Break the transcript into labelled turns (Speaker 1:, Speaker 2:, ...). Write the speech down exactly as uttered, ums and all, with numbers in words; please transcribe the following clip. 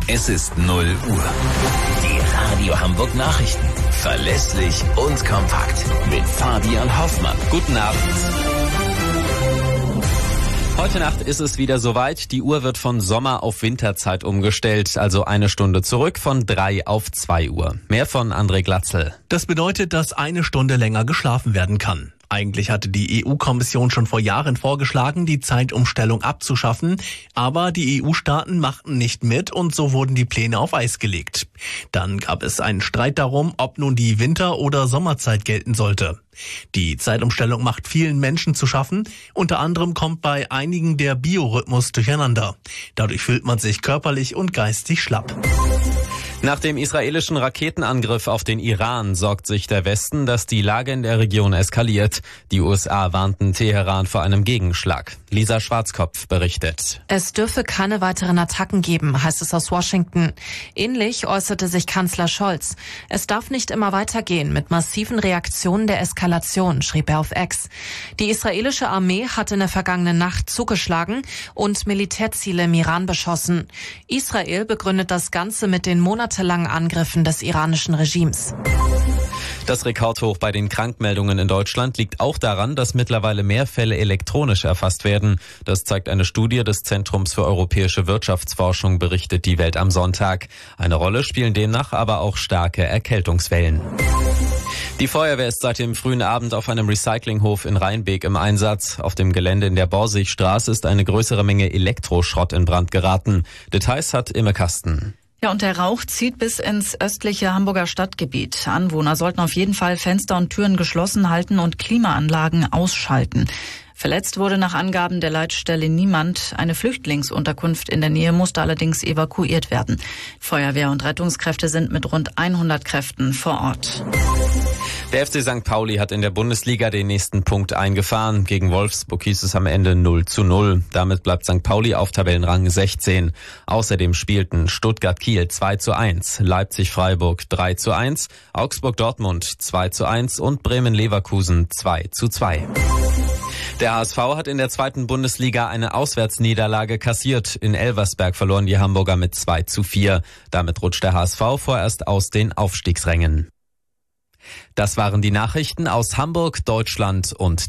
Speaker 1: Es ist null Uhr. Die Radio Hamburg Nachrichten. Verlässlich und kompakt. Mit Fabian Hoffmann.
Speaker 2: Guten Abend. Heute Nacht ist es wieder soweit. Die Uhr wird von Sommer- auf Winterzeit umgestellt, also eine Stunde zurück von drei auf zwei Uhr. Mehr von André Glatzel.
Speaker 3: Das bedeutet, dass eine Stunde länger geschlafen werden kann. Eigentlich hatte die E U-Kommission schon vor Jahren vorgeschlagen, die Zeitumstellung abzuschaffen, aber die E U-Staaten machten nicht mit und so wurden die Pläne auf Eis gelegt. Dann gab es einen Streit darum, ob nun die Winter- oder Sommerzeit gelten sollte. Die Zeitumstellung macht vielen Menschen zu schaffen, unter anderem kommt bei einigen der Biorhythmus durcheinander. Dadurch fühlt man sich körperlich und geistig schlapp.
Speaker 2: Nach dem israelischen Raketenangriff auf den Iran sorgt sich der Westen, dass die Lage in der Region eskaliert. Die U S A warnten Teheran vor einem Gegenschlag. Lisa Schwarzkopf berichtet.
Speaker 4: Es dürfe keine weiteren Attacken geben, heißt es aus Washington. Ähnlich äußerte sich Kanzler Scholz. Es darf nicht immer weitergehen mit massiven Reaktionen der Eskalation, schrieb er auf X. Die israelische Armee hatte in der vergangenen Nacht zugeschlagen und Militärziele im Iran beschossen. Israel begründet das Ganze mit den monatelangen Angriffen des iranischen Regimes.
Speaker 2: Das Rekordhoch bei den Krankmeldungen in Deutschland liegt auch daran, dass mittlerweile mehr Fälle elektronisch erfasst werden. Das zeigt eine Studie des Zentrums für europäische Wirtschaftsforschung, berichtet die Welt am Sonntag. Eine Rolle spielen demnach aber auch starke Erkältungswellen. Die Feuerwehr ist seit dem frühen Abend auf einem Recyclinghof in Rheinbeek im Einsatz. Auf dem Gelände in der Borsigstraße ist eine größere Menge Elektroschrott in Brand geraten. Details hat Imme Kasten.
Speaker 5: Ja, und der Rauch zieht bis ins östliche Hamburger Stadtgebiet. Anwohner sollten auf jeden Fall Fenster und Türen geschlossen halten und Klimaanlagen ausschalten. Verletzt wurde nach Angaben der Leitstelle niemand. Eine Flüchtlingsunterkunft in der Nähe musste allerdings evakuiert werden. Feuerwehr und Rettungskräfte sind mit rund hundert Kräften vor Ort.
Speaker 2: Der F C Sankt Pauli hat in der Bundesliga den nächsten Punkt eingefahren. Gegen Wolfsburg hieß es am Ende null zu null. Damit bleibt Sankt Pauli auf Tabellenrang sechzehn. Außerdem spielten Stuttgart-Kiel zwei zu eins, Leipzig-Freiburg drei zu eins, Augsburg-Dortmund zwei zu eins und Bremen-Leverkusen zwei zu zwei. Der H S V hat in der zweiten Bundesliga eine Auswärtsniederlage kassiert. In Elversberg verloren die Hamburger mit zwei zu vier. Damit rutscht der H S V vorerst aus den Aufstiegsrängen. Das waren die Nachrichten aus Hamburg, Deutschland und